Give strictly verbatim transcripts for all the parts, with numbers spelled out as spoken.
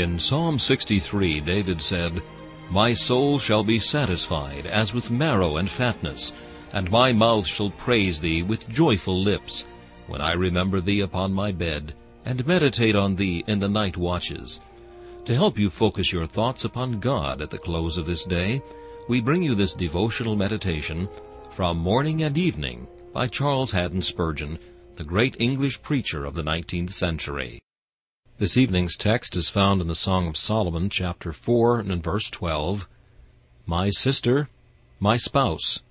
In Psalm sixty-three, David said, "My soul shall be satisfied as with marrow and fatness, and my mouth shall praise thee with joyful lips, when I remember thee upon my bed, and meditate on thee in the night watches." To help you focus your thoughts upon God at the close of this day, we bring you this devotional meditation from Morning and Evening by Charles Haddon Spurgeon, the great English preacher of the nineteenth century. This evening's text is found in the Song of Solomon, chapter four, and in verse twelve. My sister, my spouse.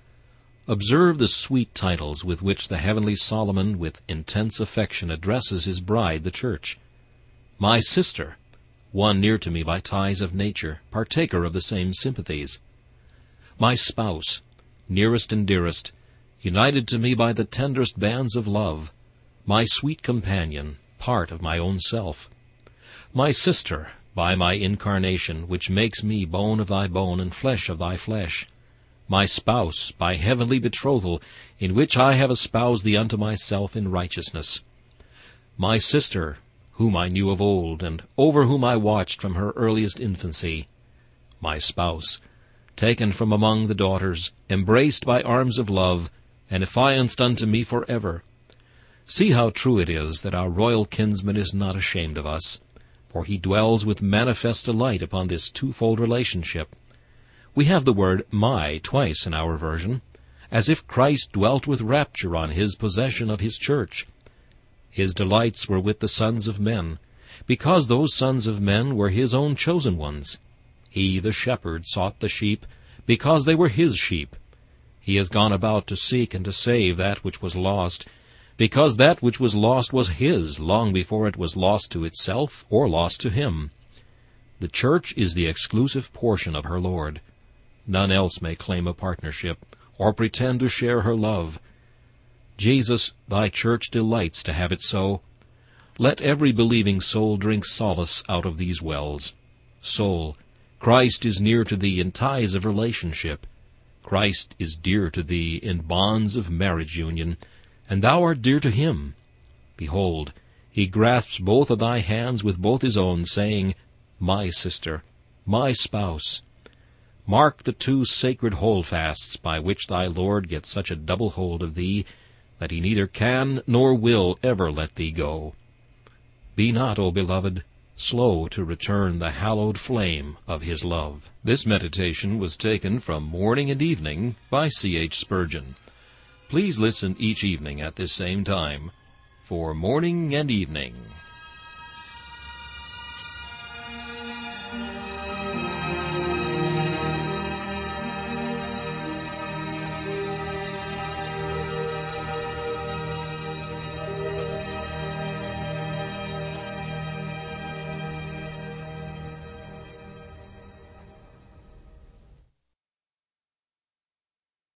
Observe the sweet titles with which the heavenly Solomon with intense affection addresses his bride, the church. My sister, one near to me by ties of nature, partaker of the same sympathies. My spouse, nearest and dearest, united to me by the tenderest bands of love. My sweet companion, part of my own self. My sister, by my incarnation, which makes me bone of thy bone and flesh of thy flesh. My spouse, by heavenly betrothal, in which I have espoused thee unto myself in righteousness. My sister, whom I knew of old, and over whom I watched from her earliest infancy. My spouse, taken from among the daughters, embraced by arms of love, and affianced unto me for ever. See how true it is that our royal kinsman is not ashamed of us, for he dwells with manifest delight upon this twofold relationship. We have the word my twice in our version, as if Christ dwelt with rapture on his possession of his church. His delights were with the sons of men, because those sons of men were his own chosen ones. He, the shepherd, sought the sheep, because they were his sheep. He has gone about to seek and to save that which was lost, because that which was lost was his long before it was lost to itself or lost to him. The church is the exclusive portion of her Lord. None else may claim a partnership or pretend to share her love. Jesus, thy church delights to have it so. Let every believing soul drink solace out of these wells. Soul, Christ is near to thee in ties of relationship. Christ is dear to thee in bonds of marriage union, and thou art dear to him. Behold, he grasps both of thy hands with both his own, saying, My sister, my spouse. Mark the two sacred holdfasts by which thy Lord gets such a double hold of thee, that he neither can nor will ever let thee go. Be not, O beloved, slow to return the hallowed flame of his love. This meditation was taken from Morning and Evening by C H Spurgeon. Please listen each evening at this same time for Morning and Evening.